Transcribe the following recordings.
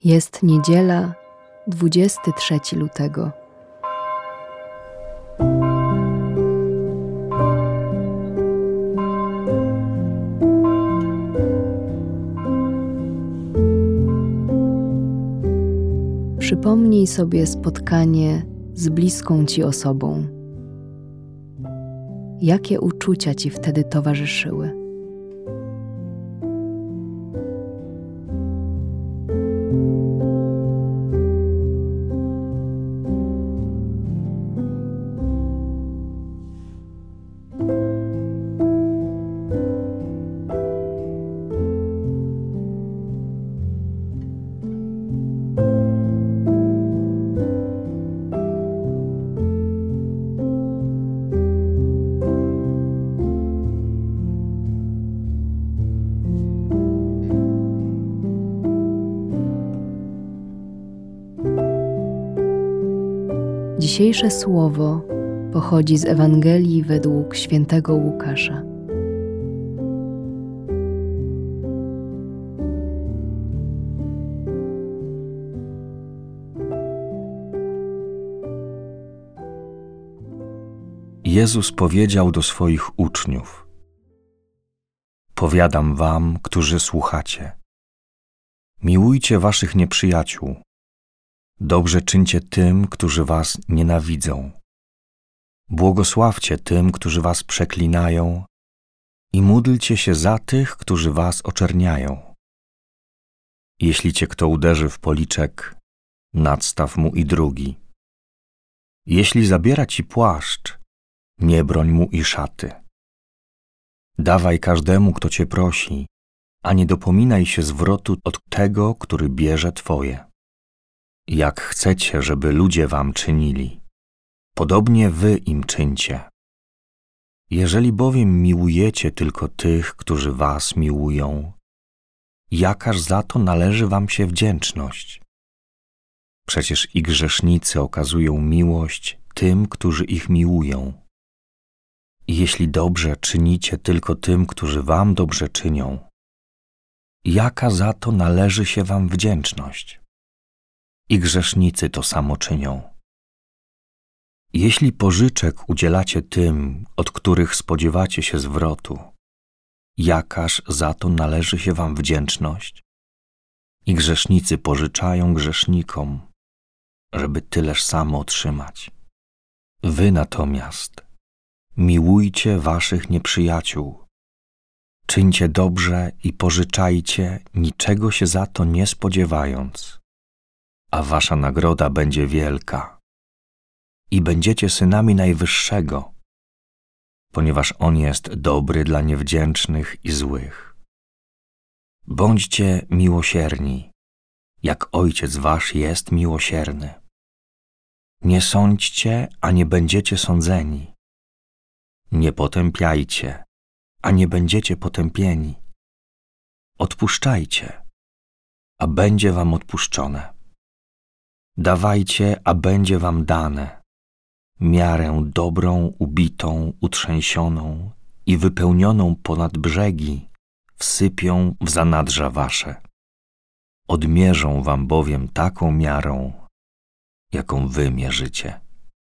Jest niedziela, 23 lutego. Przypomnij sobie spotkanie z bliską Ci osobą. Jakie uczucia Ci wtedy towarzyszyły? Dzisiejsze słowo pochodzi z Ewangelii według świętego Łukasza. Jezus powiedział do swoich uczniów: Powiadam wam, którzy słuchacie, miłujcie waszych nieprzyjaciół, dobrze czyńcie tym, którzy was nienawidzą, błogosławcie tym, którzy was przeklinają i módlcie się za tych, którzy was oczerniają. Jeśli cię kto uderzy w policzek, nadstaw mu i drugi. Jeśli zabiera ci płaszcz, nie broń mu i szaty. Dawaj każdemu, kto cię prosi, a nie dopominaj się zwrotu od tego, który bierze twoje. Jak chcecie, żeby ludzie wam czynili, podobnie wy im czyńcie. Jeżeli bowiem miłujecie tylko tych, którzy was miłują, jakaż za to należy wam się wdzięczność? Przecież i grzesznicy okazują miłość tym, którzy ich miłują. I jeśli dobrze czynicie tylko tym, którzy wam dobrze czynią, jaka za to należy się wam wdzięczność? I grzesznicy to samo czynią. Jeśli pożyczek udzielacie tym, od których spodziewacie się zwrotu, jakaż za to należy się wam wdzięczność? I grzesznicy pożyczają grzesznikom, żeby tyleż samo otrzymać. Wy natomiast miłujcie waszych nieprzyjaciół, czyńcie dobrze i pożyczajcie, niczego się za to nie spodziewając, a wasza nagroda będzie wielka i będziecie synami Najwyższego, ponieważ On jest dobry dla niewdzięcznych i złych. Bądźcie miłosierni, jak Ojciec wasz jest miłosierny. Nie sądźcie, a nie będziecie sądzeni. Nie potępiajcie, a nie będziecie potępieni. Odpuszczajcie, a będzie wam odpuszczone. Dawajcie, a będzie wam dane, miarę dobrą, ubitą, utrzęsioną i wypełnioną ponad brzegi wsypią w zanadrza wasze. Odmierzą wam bowiem taką miarą, jaką wy mierzycie.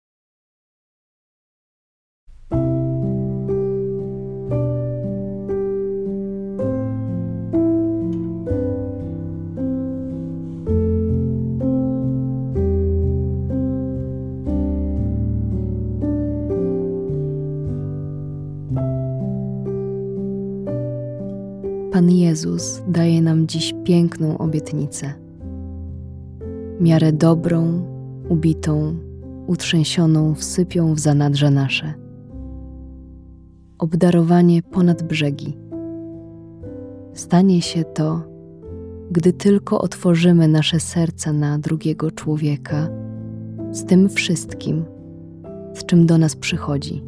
Pan Jezus daje nam dziś piękną obietnicę. Miarę dobrą, ubitą, utrzęsioną wsypią w zanadrza nasze. Obdarowanie ponad brzegi. Stanie się to, gdy tylko otworzymy nasze serca na drugiego człowieka z tym wszystkim, z czym do nas przychodzi.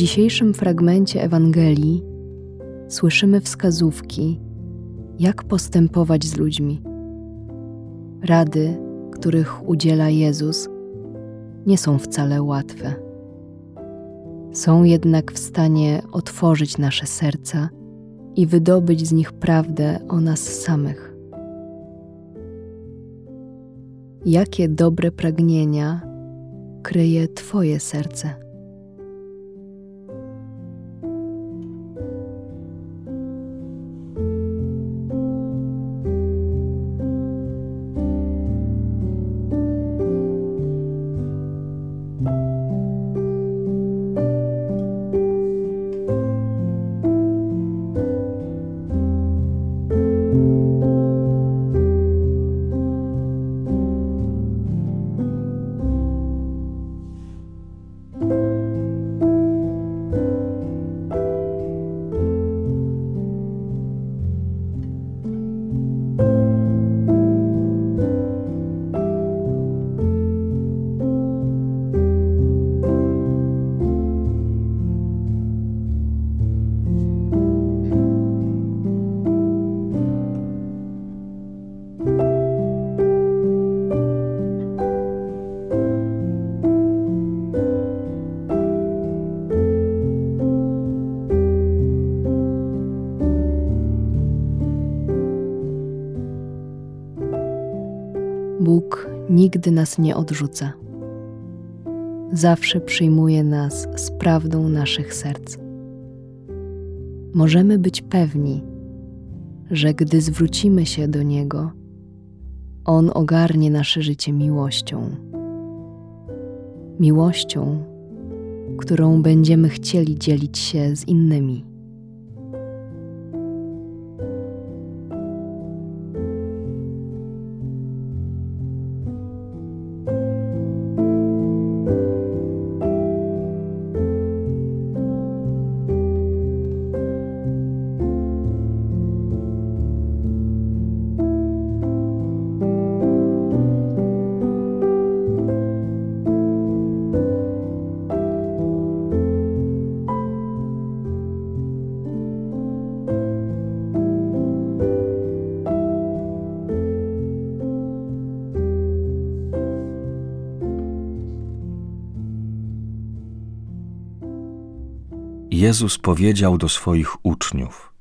dzisiejszym fragmencie Ewangelii słyszymy wskazówki, jak postępować z ludźmi. Rady, których udziela Jezus, nie są wcale łatwe. Są jednak w stanie otworzyć nasze serca i wydobyć z nich prawdę o nas samych. Jakie dobre pragnienia kryje Twoje serce? Bóg nigdy nas nie odrzuca. Zawsze przyjmuje nas z prawdą naszych serc. Możemy być pewni, że gdy zwrócimy się do Niego, On ogarnie nasze życie miłością. Miłością, którą będziemy chcieli dzielić się z innymi. Jezus powiedział do swoich uczniów: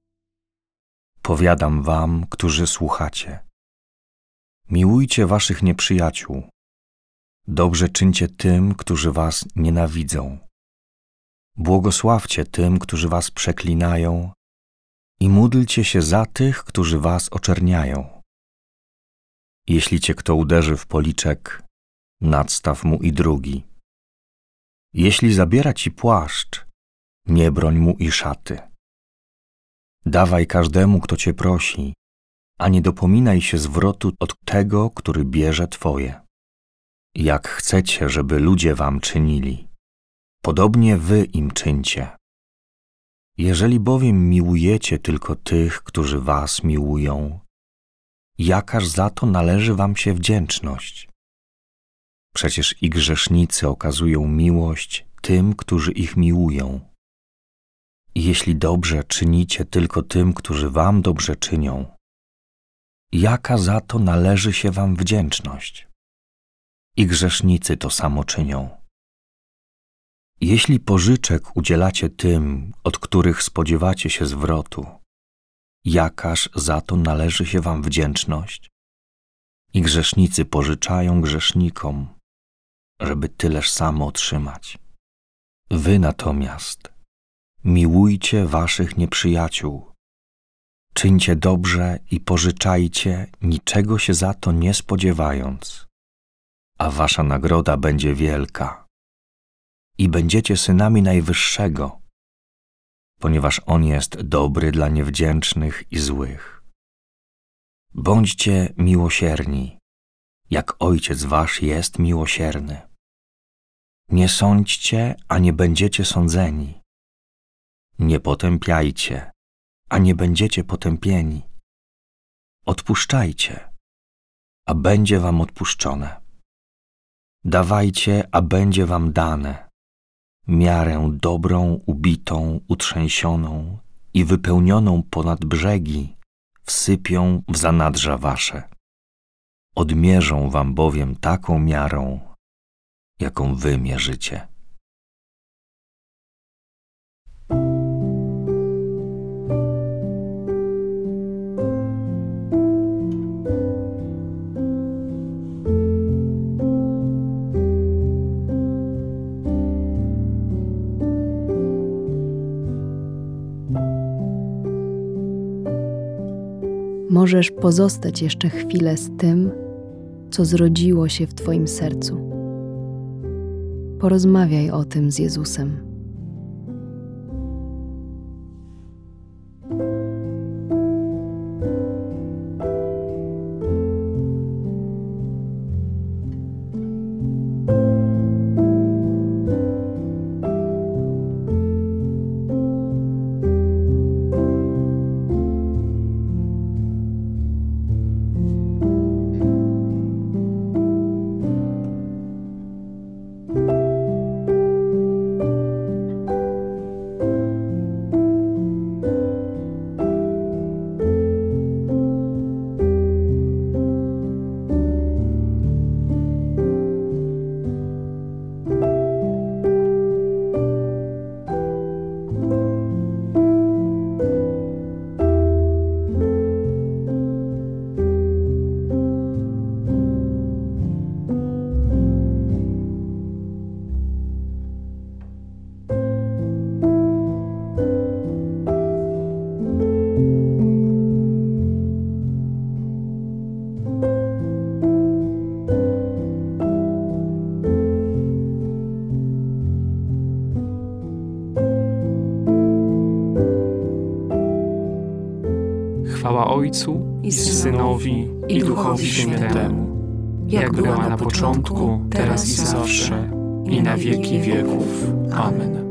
Powiadam wam, którzy słuchacie, miłujcie waszych nieprzyjaciół, dobrze czyńcie tym, którzy was nienawidzą, błogosławcie tym, którzy was przeklinają i módlcie się za tych, którzy was oczerniają. Jeśli cię kto uderzy w policzek, nadstaw mu i drugi. Jeśli zabiera ci płaszcz, nie broń mu i szaty. Dawaj każdemu, kto cię prosi, a nie dopominaj się zwrotu od tego, który bierze twoje. Jak chcecie, żeby ludzie wam czynili, podobnie wy im czyńcie. Jeżeli bowiem miłujecie tylko tych, którzy was miłują, jakaż za to należy wam się wdzięczność? Przecież i grzesznicy okazują miłość tym, którzy ich miłują. Jeśli dobrze czynicie tylko tym, którzy wam dobrze czynią, jaka za to należy się wam wdzięczność? I grzesznicy to samo czynią. Jeśli pożyczek udzielacie tym, od których spodziewacie się zwrotu, jakaż za to należy się wam wdzięczność? I grzesznicy pożyczają grzesznikom, żeby tyleż samo otrzymać. Wy natomiast miłujcie waszych nieprzyjaciół, czyńcie dobrze i pożyczajcie, niczego się za to nie spodziewając, a wasza nagroda będzie wielka i będziecie synami Najwyższego, ponieważ On jest dobry dla niewdzięcznych i złych. Bądźcie miłosierni, jak Ojciec wasz jest miłosierny. Nie sądźcie, a nie będziecie sądzeni. Nie potępiajcie, a nie będziecie potępieni. Odpuszczajcie, a będzie wam odpuszczone. Dawajcie, a będzie wam dane. miarę dobrą, ubitą, utrzęsioną i wypełnioną ponad brzegi wsypią w zanadrza wasze. Odmierzą wam bowiem taką miarą, jaką wy mierzycie. Możesz pozostać jeszcze chwilę z tym, co zrodziło się w Twoim sercu. Porozmawiaj o tym z Jezusem. Chwała Ojcu i Synowi, i Duchowi Świętemu, jak była na początku, teraz i zawsze, i na wieki wieków. Amen.